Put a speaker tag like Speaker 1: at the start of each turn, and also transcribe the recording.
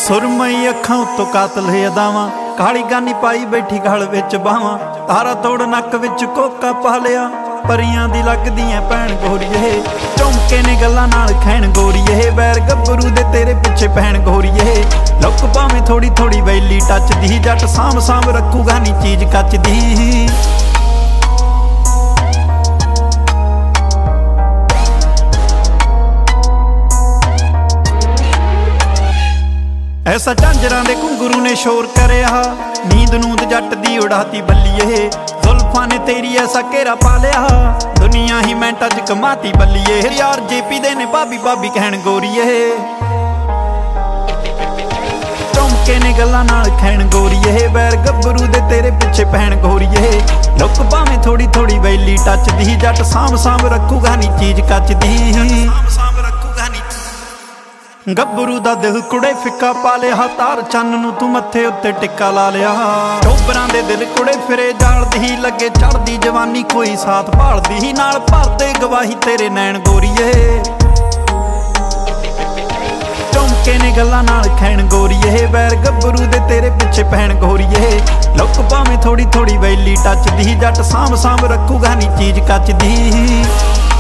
Speaker 1: सुरमई अखां उत्तों कातल अदावां, काली गानी पाई बैठी गल विच बावां, तारा तोड़ नक विच कोका पा लिया, परियां दी लगदी ऐ भैण गोरीए, झुमके ने गल्लां नाल खैण गोरीए, बैर गब्बरू दे तेरे पिछे पैण गोरीए, लुक भावें थोड़ी थोड़ी वैली टच दी, जट साम साम रखूगा नी चीज कच दी। ऐसा झांजरां दे घुंगरू ने शोर करिया, नींद नूंद जट दी उड़ाती बल्लीए, जुल्फां ने तेरी ऐसा घेरा पा लिया, दुनिया ही मिंटां च कमाती बल्लीए, यार जेपी दे ने भाभी भाभी कहण गोरीए, झुमके ने गल्लां नाल खैण गोरीए, बैर गब्बरू दे तेरे पिछे पैण गोरीए, लुक भावें थोड़ी थोड़ी वैली टच दी, जट साम साम रखूगा नी चीज कच दी। गब्बरू दा दिल कुड़े फिक्का पा लिया, तार चन्न नूं तू मत्थे उत्ते टिक्का ला लिया, टोबरां दे दिल कुड़े फिरे जालदी, लगे चढ़दी जवानी कोई साथ भालदी, नाल भरदे गवाही तेरे नैण गोरीए, झुमके ने गल्लां नाल खैण गोरीए, बैर गब्बरू दे तेरे पिछे पैण गोरीए, लुक भावें थोड़ी थोड़ी वैली टच दी, जट साम साम रखूगा नी चीज कच दी।